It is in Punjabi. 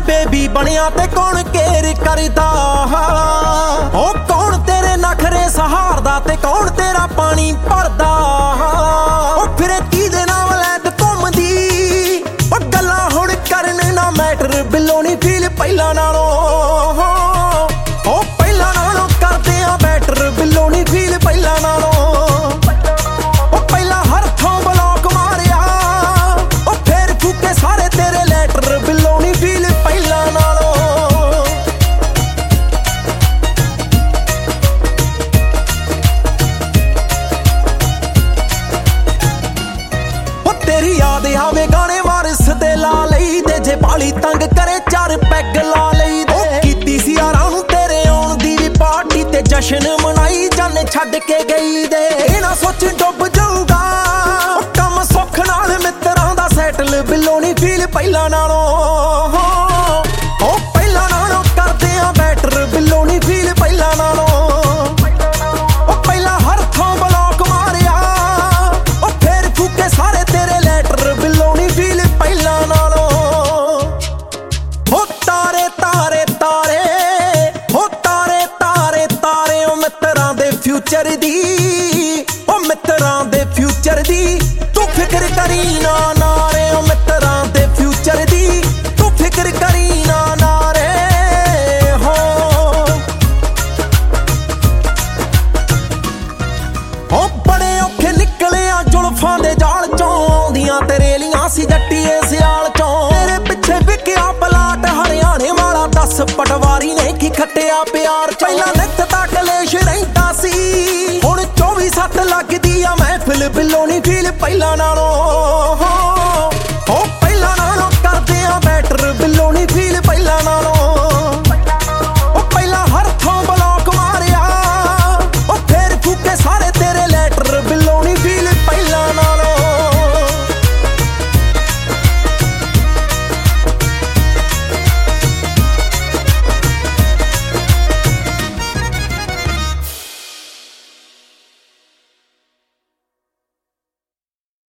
ਬੇਬੀ ਬਣਿਆ ਤੇ ਕੌਣ ਕੇਅਰ ਕਰਦਾ। ਉਹ ਕੌਣ ਤੇਰੇ ਨਖਰੇ ਸਹਾਰਦਾ ਤੇ ਕੌਣ ਤੇਰਾ ਪਾਣੀ ਭਰਦਾ। ਉਹ ਫਿਰੇ ਕਿਹਦੇ ਨਾਲ ਵਲੈਤ ਘੁੰਮਦੀ। ਉਹ ਗੱਲਾਂ ਹੁਣ ਕਰਨ ਨਾ ਮੈਟਰ ਬਿੱਲੋ ਨੀ ਫੀਲ ਪਹਿਲਾਂ ਨਾਲੋਂ। ਉਹ ਪਹਿਲਾਂ ਨਾਲੋਂ ਕਰਦੇ ਆ ਬੈਟਰ ਬਿੱਲੋ ਨੀ ਫੀਲ ਪਹਿਲਾਂ ਨਾਲੋਂ। ਉਹ ਪਹਿਲਾਂ ਹਰ ਥਾਂ ਬਲੌਕ ਮਾਰਿਆ। ਉਹ ਫੇਰ ਫੂਕੇ ਸਾਰੇ ਤੇਰੇ ਲੈਟਰ ਬਿੱਲੋ ਨੀ ਫੀਲ ਪਹਿਲਾਂ ਨਾਲੋਂ। ਉਹ ਤੇਰੀ ਯਾਦ ਆਵੇ ਗਾਣੇ ਵਾਰਿਸ ਦੇ ਲਾ ਲਈ ਦੇ। ਜੇ ਬਾਲੀ ਤੰਗ ਕਰੇ 4 ਪੈਗ ਲਾ ਲਈ ਦੇ। ਉਹ ਕੀਤੀ ਸੀ ਯਾਰਾਂ ਨੂੰ ਤੇਰੇ ਆਉਣ ਦੀ ਵੀ ਪਾਰਟੀ ਤੇ ਜਸ਼ਨ ਮਨਾਈ ਜਾਨ ਛੱਡ ਕੇ ਗਈ ਦੇ। ਇਹ ਨਾ ਸੋਚ ਡੁੱਬ ਜਾਊਗਾ। ਉਹ ਕੰਮ ਸੁੱਖ ਨਾਲ ਮਿੱਤਰਾਂ ਦਾ ਸੈਟਲ ਬਿੱਲੋ ਨੀ ਫੀਲ ਪਹਿਲਾਂ ਨਾਲੋਂ। ਉਹ ਪਹਿਲਾਂ ਨਾਲੋਂ ਕਰਦੇ ਆ ਬੈਟਰ ਬਿੱਲੋ ਨੀ ਫੀਲ ਪਹਿਲਾਂ ਨਾਲੋਂ। ਉਹ ਪਹਿਲਾਂ ਹਰ ਥਾਂ ਬਲੌਕ ਮਾਰਿਆ। ਉਹ ਫੇਰ ਫੂਕੇ ਸਾਰੇ ਤੇਰੇ ਲੈਟਰ ਬਿੱਲੋ ਨੀ ਫੀਲ ਪਹਿਲਾਂ ਨਾਲੋਂ। ਉਹ ਤਾਰੇ ਤਾਰੇ ਤਾਰੇ ਉਹ ਤਾਰੇ ਤਾਰੇ ਤਾਰੇ ਉਹ ਮਿੱਤਰਾਂ ਦੇ ਫਿਊਚਰ ਦੀ। ਉਹ ਮਿੱਤਰਾਂ ਦੇ ਫਿਊਚਰ ਦੀ ਤੂੰ ਫਿਕਰ ਕਰੀ ਨਾ ਨਾਰੇ। ਉਹ ਮਿੱਤਰਾਂ ਦੇ ਫਿਊਚਰ ਦੀ ਤੂੰ ਫਿਕਰ ਕਰੀ ਨਾ ਨਾਰੇ ਹੋ। ਉਹ ਬੜੇ ਔਖੇ ਨਿਕਲਿਆ ਜ਼ੁਲਫਾਂ ਦੇ ਜਾਲ ਚੋਂ। ਆਉਂਦੀਆਂ ਤੇ ਰੇਲੀਆਂ ਸੀ ਜੱਟੀਏ ਸਿਆਲ ਚੋਂ। ਤੇਰੇ ਪਿੱਛੇ ਵਿਕਿਆ ਪਲਾਟ ਹਰਿਆਣੇ ਵਾਲਾ। 10 ਪਟਵਾਰੀ ਨੇ ਕੀ ਖੱਟਿਆ ਪਿਆਰ। ਪਹਿਲਾਂ ਨਿੱਤ ਤਾਂ ਕਲੇਸ਼ ਰਹਿੰਦਾ ਸੀ। ਹੁਣ 24/7 ਲੱਗਦੀ ਆ ਮਹਿਫਿਲ ਬਿੱਲੋ ਨੀ ਫੀਲ ਪਹਿਲਾਂ ਨਾਲੋਂ।